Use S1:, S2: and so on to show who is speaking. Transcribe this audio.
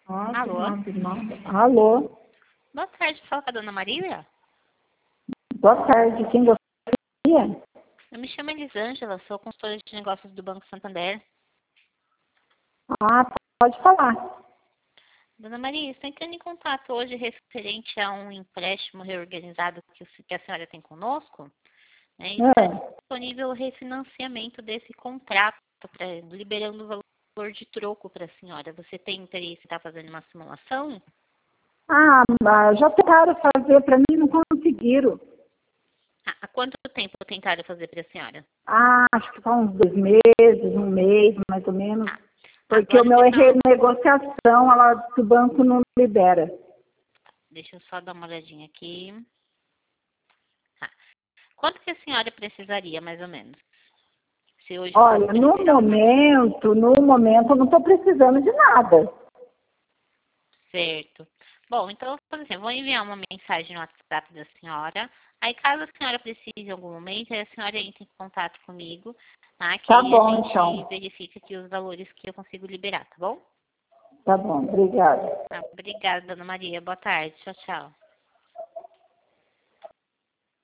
S1: Alô?
S2: 999. Alô?
S1: Boa tarde, fala com a dona Marília?
S2: Boa tarde, quem gostaria?
S1: Eu me chamo Elisângela, sou consultora de negócios do Banco Santander.
S2: Ah, pode falar.
S1: Dona Maria, estou entrando em contato hoje referente a um empréstimo reorganizado que a senhora tem conosco. Né, e está disponível o refinanciamento desse contrato, liberando o valor de troco para a senhora. Você tem interesse em estar fazendo uma simulação?
S2: Mas já tentaram fazer para mim, não conseguiram.
S1: Há quanto tempo tentaram fazer para a senhora?
S2: Acho que são uns 2 meses, um mês, mais ou menos. Porque
S1: Agora
S2: o meu é
S1: então,
S2: renegociação, ela do banco não libera.
S1: deixa eu só dar uma olhadinha aqui. Quanto que a senhora precisaria, mais ou menos? Se hoje fosse
S2: Olha,
S1: para liberar o valor.
S2: no momento eu não estou precisando de nada.
S1: Certo. Bom, então eu vou fazer assim, eu vou enviar uma mensagem no WhatsApp da senhora. Aí, caso a senhora precise em algum momento, aí a senhora entra em contato comigo, tá? Que
S2: Tá
S1: aí a
S2: bom,
S1: gente
S2: então.
S1: verifica aqui os valores que eu consigo liberar, tá bom?
S2: Tá bom, obrigada.
S1: Obrigada, dona Maria. Boa tarde. Tchau, tchau.